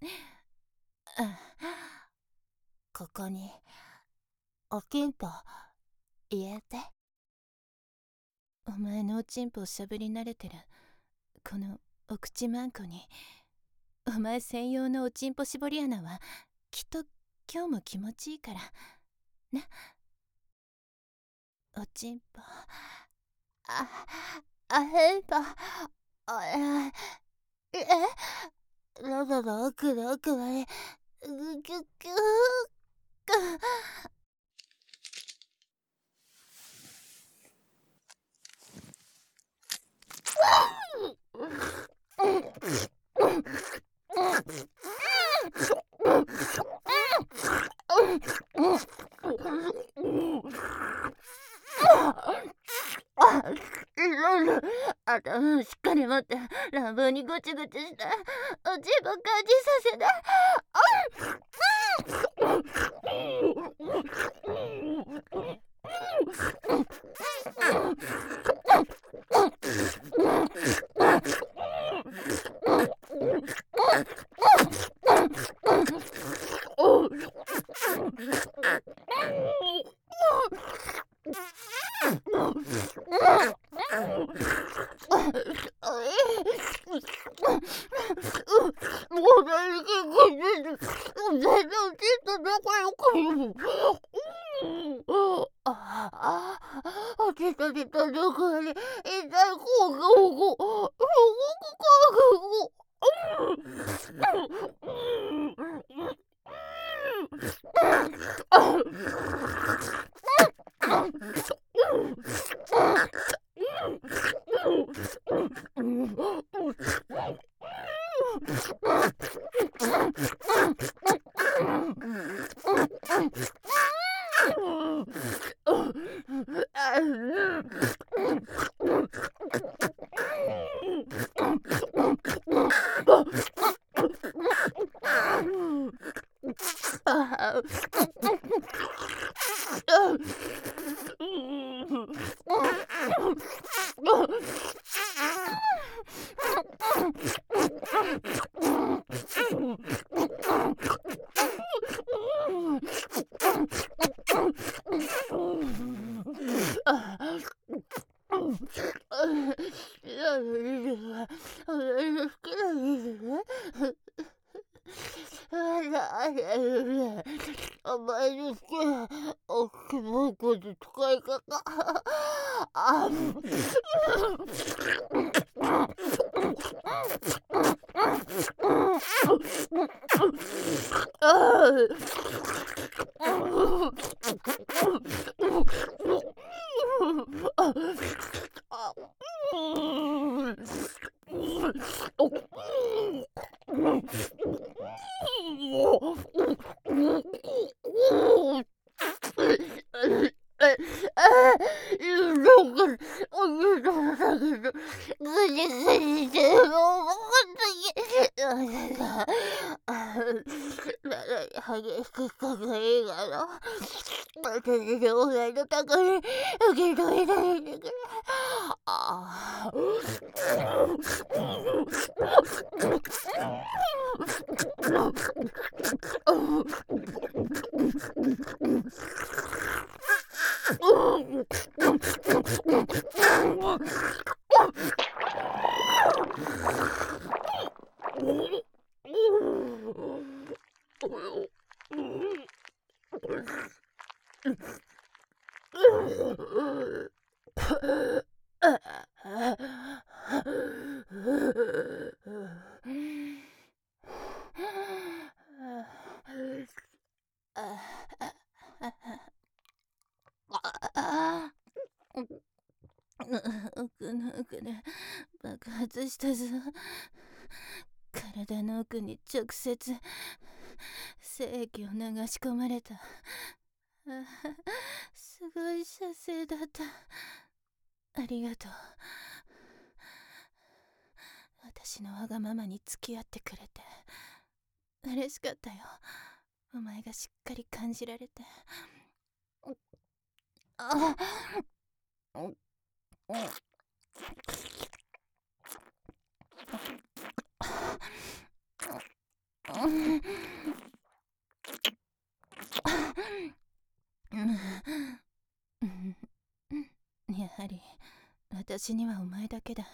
ここにおきんぽ入れて。お前のおちんぽをしゃぶり慣れてるこのお口まんこに、お前専用のおちんぽ絞り穴はきっと今日も気持ちいいからな。おちんぽへんぽ喉の奥の奥までぐぐぐー頭しっかり持って乱暴にごちごちしたおちんぽ感じさせて。お前の好きなおくぼんこの使い方。激しく輝いがの私でお前の高に受け止めないでくれ。奥の奥で爆発したぞ。体の奥に直接精液を流し込まれた。すごい射精だった。ありがとう。私のわがままに付き合ってくれて嬉しかったよ。お前がしっかり感じられて。 やはり私にはお前だけだ。